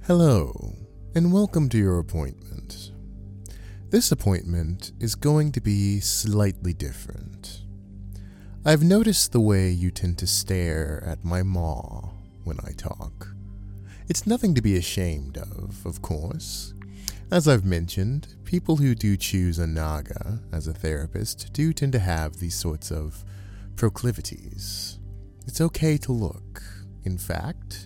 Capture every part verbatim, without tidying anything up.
Hello, and welcome to your appointment. This appointment is going to be slightly different. I've noticed the way you tend to stare at my maw when I talk. It's nothing to be ashamed of, of course. As I've mentioned, people who do choose a Naga as a therapist do tend to have these sorts of proclivities. It's okay to look. In fact,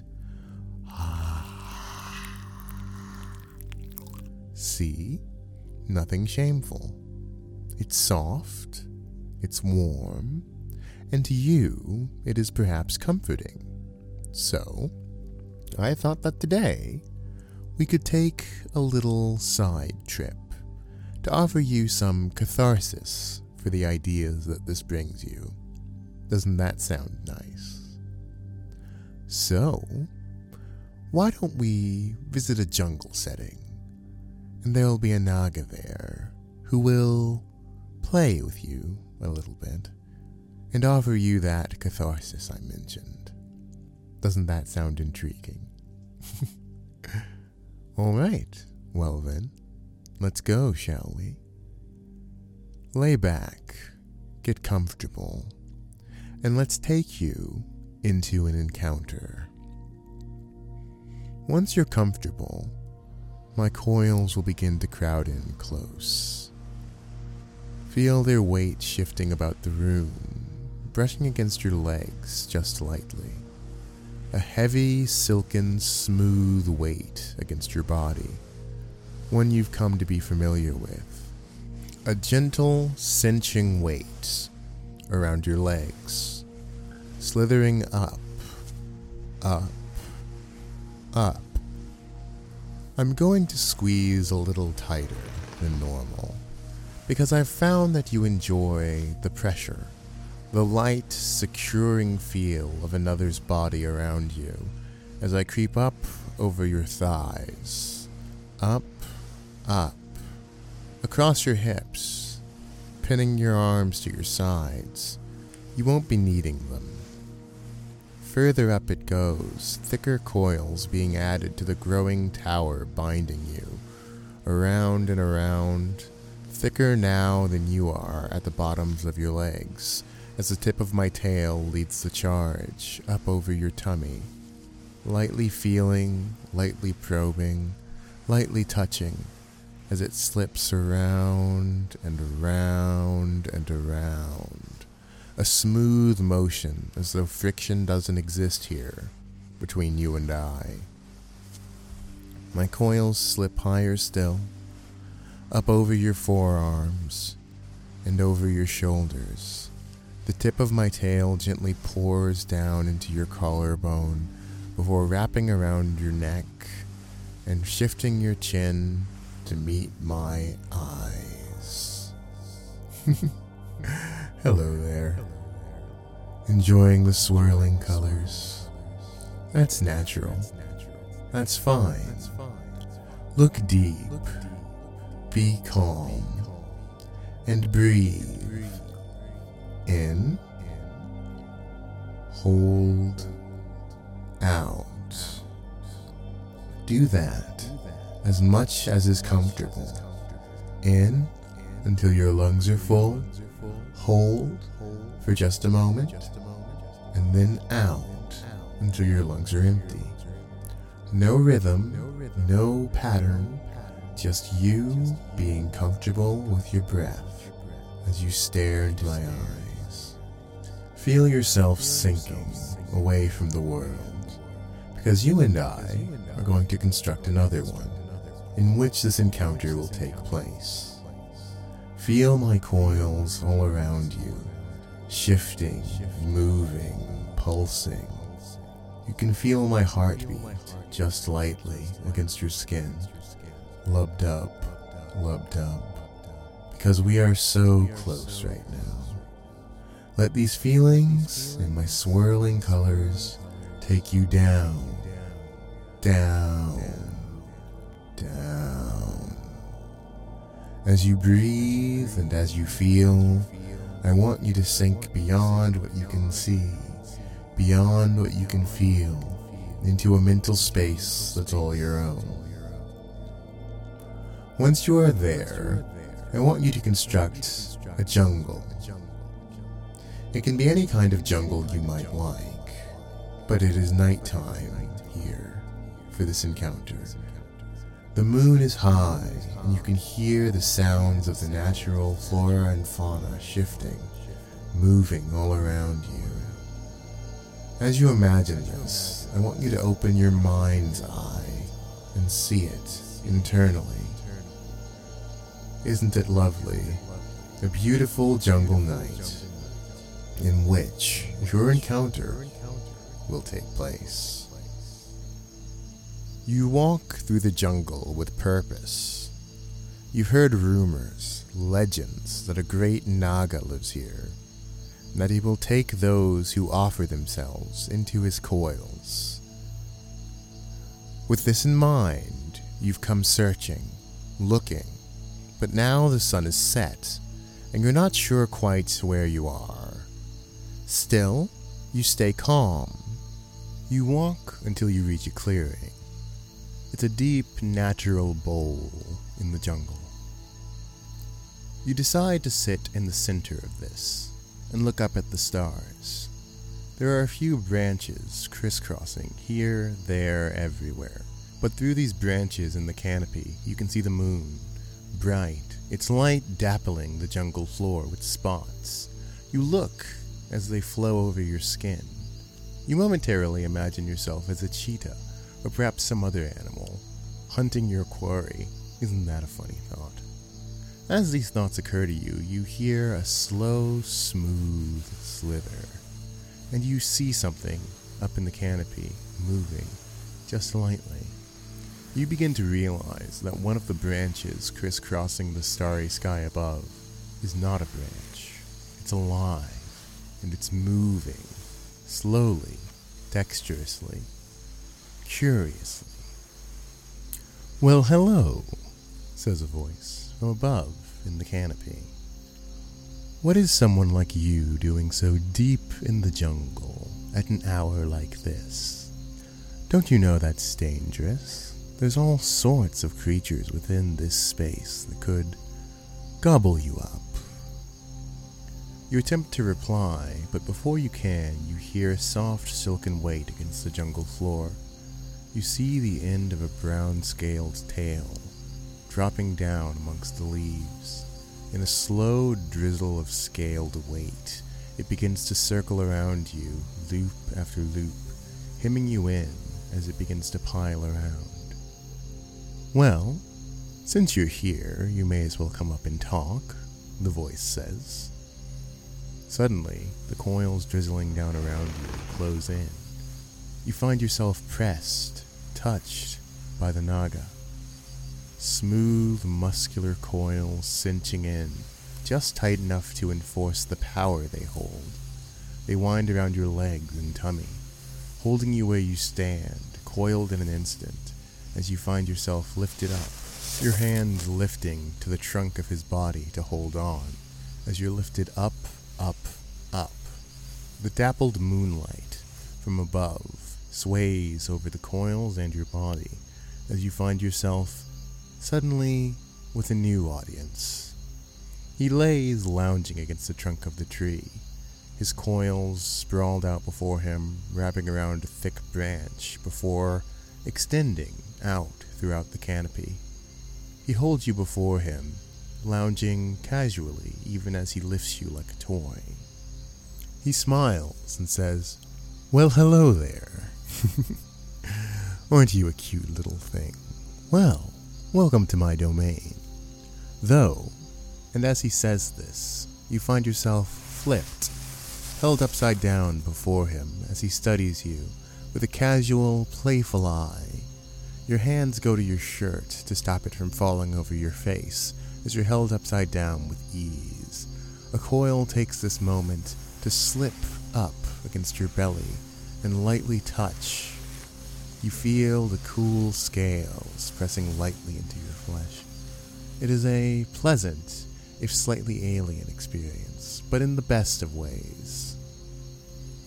see? Nothing shameful. It's soft, it's warm, and to you, it is perhaps comforting. So, I thought that today, we could take a little side trip to offer you some catharsis for the ideas that this brings you. Doesn't that sound nice? So, why don't we visit a jungle setting? And there'll be a Naga there who will play with you a little bit and offer you that catharsis I mentioned. Doesn't that sound intriguing? Alright, well then, let's go, shall we? Lay back, get comfortable, and let's take you into an encounter. Once you're comfortable, my coils will begin to crowd in close. Feel their weight shifting about the room, brushing against your legs just lightly. A heavy, silken, smooth weight against your body, one you've come to be familiar with. A gentle, cinching weight around your legs, slithering up, up, up. I'm going to squeeze a little tighter than normal, because I've found that you enjoy the pressure, the light, securing feel of another's body around you as I creep up over your thighs, up, up, across your hips, pinning your arms to your sides. You won't be needing them. Further up it goes, thicker coils being added to the growing tower binding you, around and around, thicker now than you are at the bottoms of your legs, as the tip of my tail leads the charge up over your tummy, lightly feeling, lightly probing, lightly touching, as it slips around and around and around. A smooth motion, as though friction doesn't exist here, between you and I. My coils slip higher still, up over your forearms, and over your shoulders. The tip of my tail gently pours down into your collarbone, before wrapping around your neck, and shifting your chin to meet my eyes. Hello there. Enjoying the swirling colors. That's natural. That's fine. Look deep. Be calm. And breathe. In. Hold. Out. Do that as much as is comfortable. In until your lungs are full. Hold for just a moment, and then out until your lungs are empty. No rhythm, no pattern, just you being comfortable with your breath as you stare into my eyes. Feel yourself sinking away from the world, because you and I are going to construct another one, in which this encounter will take place. Feel my coils all around you, shifting, moving, pulsing. You can feel my heartbeat just lightly against your skin, lubbed up, lubbed up, because we are so close right now. Let these feelings and my swirling colors take you down, down, down. As you breathe and as you feel, I want you to sink beyond what you can see, beyond what you can feel, into a mental space that's all your own. Once you are there, I want you to construct a jungle. It can be any kind of jungle you might like, but it is nighttime here for this encounter. The moon is high, and you can hear the sounds of the natural flora and fauna shifting, moving all around you. As you imagine this, I want you to open your mind's eye and see it internally. Isn't it lovely? A beautiful jungle night in which your encounter will take place. You walk through the jungle with purpose. You've heard rumors, legends that a great Naga lives here, and that he will take those who offer themselves into his coils. With this in mind, you've come searching, looking, but now the sun is set, and you're not sure quite where you are. Still, you stay calm. You walk until you reach a clearing. It's a deep, natural bowl in the jungle. You decide to sit in the center of this and look up at the stars. There are a few branches crisscrossing here, there, everywhere. But through these branches in the canopy, you can see the moon, bright, its light dappling the jungle floor with spots. You look as they flow over your skin. You momentarily imagine yourself as a cheetah, or perhaps some other animal, hunting your quarry. Isn't that a funny thought? As these thoughts occur to you, you hear a slow, smooth slither, and you see something up in the canopy, moving, just lightly. You begin to realize that one of the branches crisscrossing the starry sky above is not a branch. It's alive, and it's moving, slowly, dexterously, curiously. "Well, hello," says a voice from above in the canopy. "What is someone like you doing so deep in the jungle at an hour like this? Don't you know that's dangerous? There's all sorts of creatures within this space that could gobble you up." You attempt to reply, but before you can, you hear a soft silken weight against the jungle floor. You see the end of a brown-scaled tail dropping down amongst the leaves. In a slow drizzle of scaled weight, it begins to circle around you, loop after loop, hemming you in as it begins to pile around. "Well, since you're here, you may as well come up and talk," the voice says. Suddenly, the coils drizzling down around you close in. You find yourself pressed, touched by the Naga. Smooth, muscular coils cinching in, just tight enough to enforce the power they hold. They wind around your legs and tummy, holding you where you stand, coiled in an instant, as you find yourself lifted up, your hands lifting to the trunk of his body to hold on, as you're lifted up, up, up. The dappled moonlight from above sways over the coils and your body as you find yourself suddenly with a new audience. He lays lounging against the trunk of the tree, his coils sprawled out before him, wrapping around a thick branch before extending out throughout the canopy. He holds you before him, lounging casually even as he lifts you like a toy. He smiles and says, "Well, hello there. Aren't you a cute little thing? Well, welcome to my domain. Though," and as he says this, you find yourself flipped, held upside down before him as he studies you with a casual, playful eye. Your hands go to your shirt to stop it from falling over your face as you're held upside down with ease. A coil takes this moment to slip up against your belly and lightly touch. You feel the cool scales pressing lightly into your flesh. It is a pleasant, if slightly alien experience, but in the best of ways.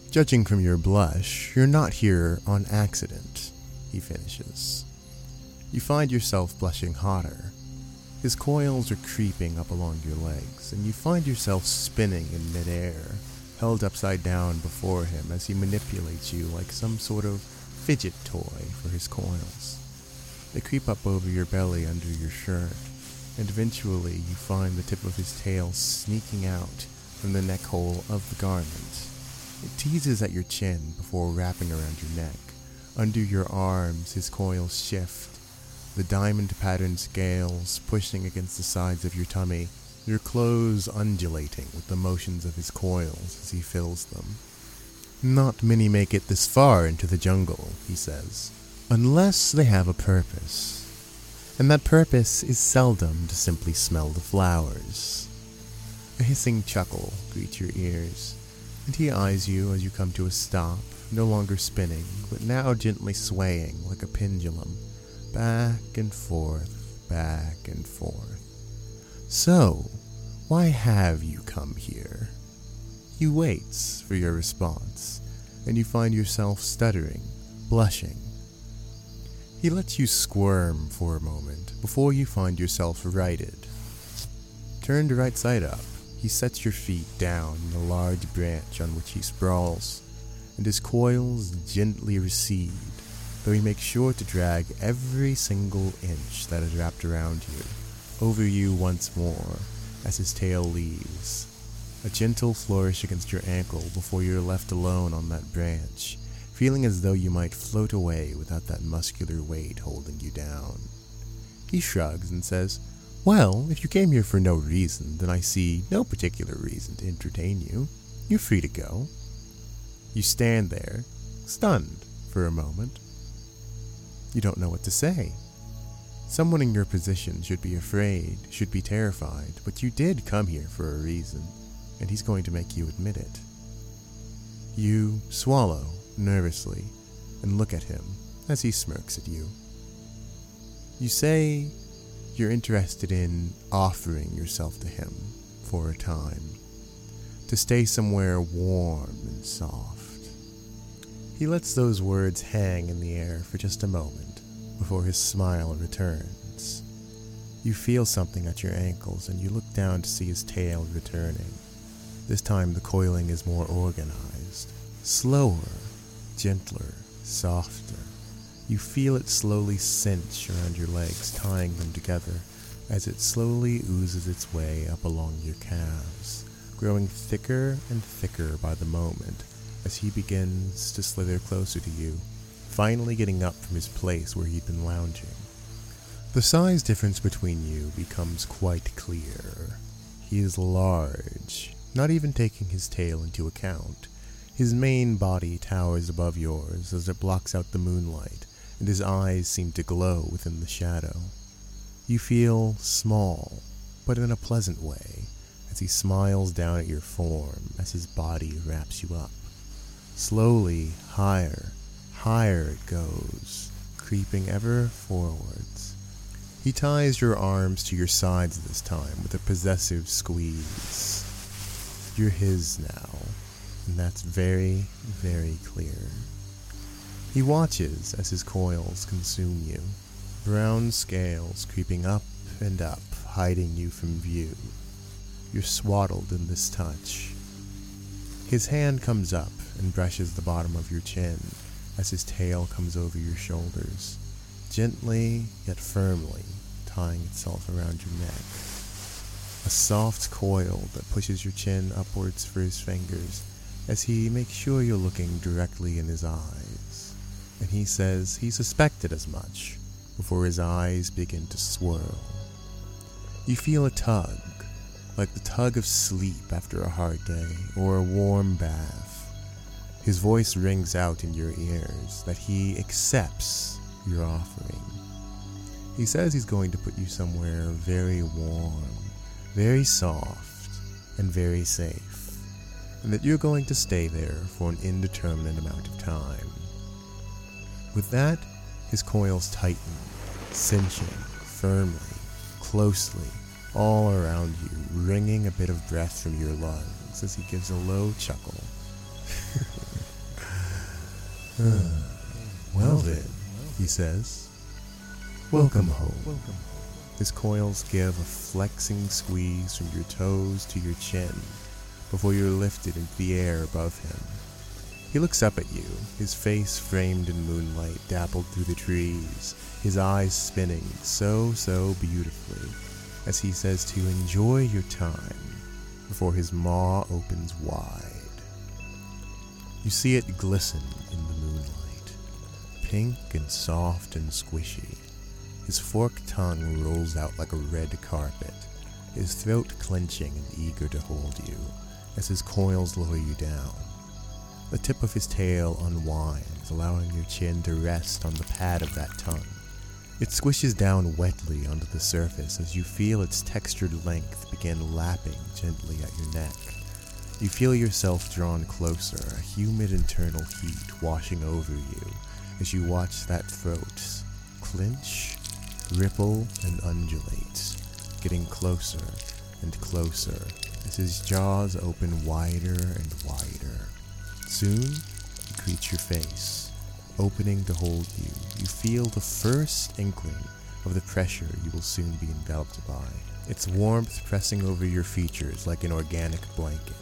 Judging from your blush, you're not here on accident, he finishes. You find yourself blushing hotter. His coils are creeping up along your legs, and you find yourself spinning in midair, held upside down before him as he manipulates you like some sort of fidget toy for his coils. They creep up over your belly under your shirt, and eventually you find the tip of his tail sneaking out from the neck hole of the garment. It teases at your chin before wrapping around your neck. Under your arms, his coils shift, the diamond-patterned scales pushing against the sides of your tummy, your clothes undulating with the motions of his coils as he fills them. Not many make it this far into the jungle, he says, unless they have a purpose. And that purpose is seldom to simply smell the flowers. A hissing chuckle greets your ears, and he eyes you as you come to a stop, no longer spinning, but now gently swaying like a pendulum, back and forth, back and forth. So, why have you come here? He waits for your response, and you find yourself stuttering, blushing. He lets you squirm for a moment before you find yourself righted. Turned right side up, he sets your feet down in the large branch on which he sprawls, and his coils gently recede, though he makes sure to drag every single inch that is wrapped around you over you once more as his tail leaves. A gentle flourish against your ankle before you're left alone on that branch, feeling as though you might float away without that muscular weight holding you down. He shrugs and says, "Well, if you came here for no reason, then I see no particular reason to entertain you. You're free to go." You stand there, stunned for a moment. You don't know what to say. Someone in your position should be afraid, should be terrified, but you did come here for a reason, and he's going to make you admit it. You swallow nervously and look at him as he smirks at you. You say you're interested in offering yourself to him for a time, to stay somewhere warm and soft. He lets those words hang in the air for just a moment before his smile returns. You feel something at your ankles and you look down to see his tail returning. This time the coiling is more organized, slower, gentler, softer. You feel it slowly cinch around your legs, tying them together as it slowly oozes its way up along your calves, growing thicker and thicker by the moment as he begins to slither closer to you, finally getting up from his place where he'd been lounging. The size difference between you becomes quite clear. He is large, not even taking his tail into account. His main body towers above yours as it blocks out the moonlight, and his eyes seem to glow within the shadow. You feel small, but in a pleasant way, as he smiles down at your form as his body wraps you up. Slowly, higher, higher it goes, creeping ever forwards. He ties your arms to your sides this time with a possessive squeeze. You're his now, and that's very, very clear. He watches as his coils consume you, brown scales creeping up and up, hiding you from view. You're swaddled in this touch. His hand comes up and brushes the bottom of your chin as his tail comes over your shoulders, gently yet firmly tying itself around your neck. A soft coil that pushes your chin upwards for his fingers as he makes sure you're looking directly in his eyes. And he says he suspected as much before his eyes begin to swirl. You feel a tug, like the tug of sleep after a hard day or a warm bath. His voice rings out in your ears that he accepts your offering. He says he's going to put you somewhere very warm, very soft, and very safe, and that you're going to stay there for an indeterminate amount of time. With that, his coils tighten, cinching firmly, closely, all around you, wringing a bit of breath from your lungs as he gives a low chuckle. Well then, he says, welcome home. His coils give a flexing squeeze from your toes to your chin before you're lifted into the air above him. He looks up at you, his face framed in moonlight dappled through the trees, his eyes spinning so, so beautifully as he says to enjoy your time before his maw opens wide. You see it glisten in the moonlight, pink and soft and squishy. His forked tongue rolls out like a red carpet, his throat clenching and eager to hold you as his coils lower you down. The tip of his tail unwinds, allowing your chin to rest on the pad of that tongue. It squishes down wetly onto the surface as you feel its textured length begin lapping gently at your neck. You feel yourself drawn closer, a humid internal heat washing over you as you watch that throat clench, ripple, and undulate, getting closer and closer as his jaws open wider and wider. Soon, you greet your face, opening to hold you. You feel the first inkling of the pressure you will soon be enveloped by, its warmth pressing over your features like an organic blanket.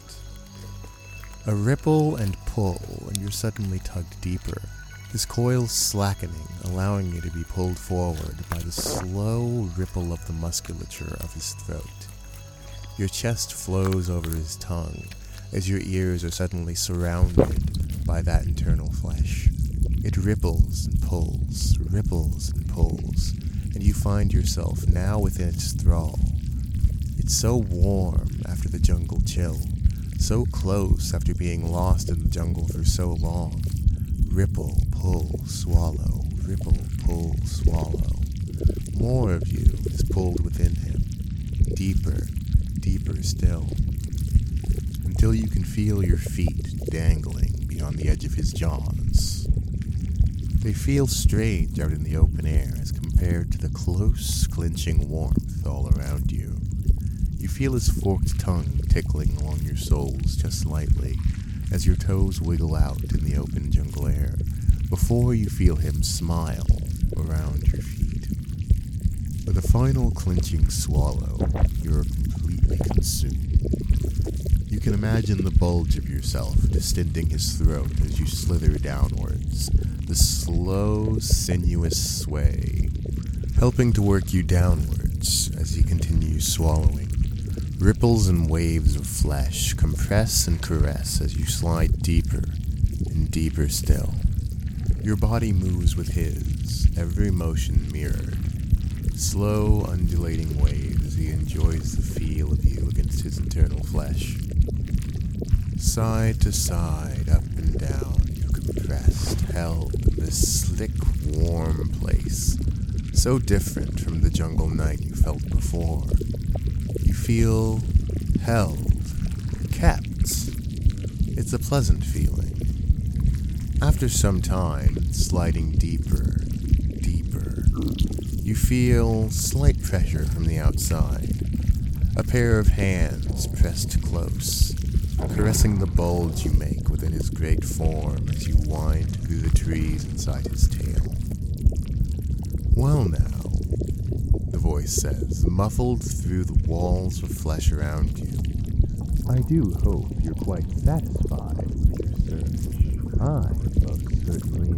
A ripple and pull, and you're suddenly tugged deeper, his coils slackening, allowing you to be pulled forward by the slow ripple of the musculature of his throat. Your chest flows over his tongue, as your ears are suddenly surrounded by that internal flesh. It ripples and pulls, ripples and pulls, and you find yourself now within its thrall. It's so warm after the jungle chill, so close after being lost in the jungle for so long. Ripple, pull, swallow, ripple, pull, swallow. More of you is pulled within him, deeper, deeper still, until you can feel your feet dangling beyond the edge of his jaws. They feel strange out in the open air as compared to the close, clenching warmth all around you. You feel his forked tongue tickling along your soles just slightly as your toes wiggle out in the open jungle air, before you feel him smile around your feet. With a final clenching swallow, you're completely consumed. You can imagine the bulge of yourself distending his throat as you slither downwards, the slow, sinuous sway, helping to work you downwards as he continues swallowing. Ripples and waves of flesh compress and caress as you slide deeper and deeper still. Your body moves with his, every motion mirrored. Slow, undulating waves as he enjoys the feel of you against his internal flesh. Side to side, up and down, you're compressed, held in this slick, warm place, so different from the jungle night you felt before. You feel held, kept. It's a pleasant feeling. After some time, sliding deeper, deeper, you feel slight pressure from the outside. A pair of hands pressed close, caressing the bulge you make within his great form as you wind through the trees inside his tail. Well now, the voice says, muffled through the walls of flesh around you. I do hope you're quite satisfied with your search. I most certainly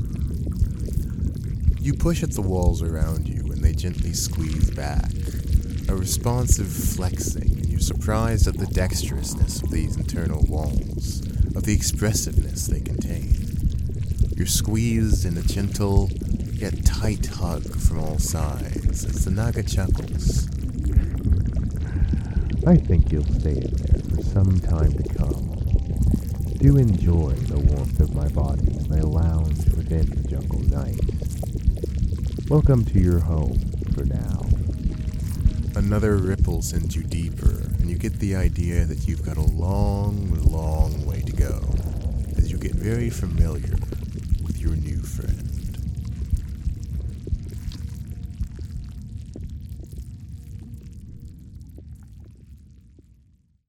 am. You push at the walls around you and they gently squeeze back, a responsive flexing, and you're surprised at the dexterousness of these internal walls, of the expressiveness they contain. You're squeezed in a gentle, yet tight hug from all sides as the Naga chuckles. I think you'll stay in there for some time to come. Do enjoy the warmth of my body as I lounge within the jungle night. Welcome to your home for now. Another ripple sends you deeper, and you get the idea that you've got a long, long way to go as you get very familiar